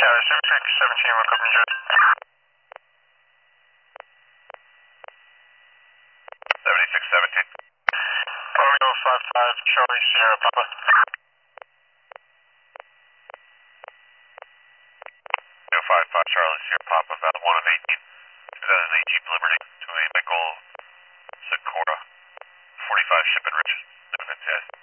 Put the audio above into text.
17, woke up in Jersey. 7617. Romeo 55, Charlie Sierra Papa. 55, Charlie Sierra Papa, about 1 of 18. 2008 Jeep Liberty to a Michael Sikora, 45 Ship and Rich, 7 test.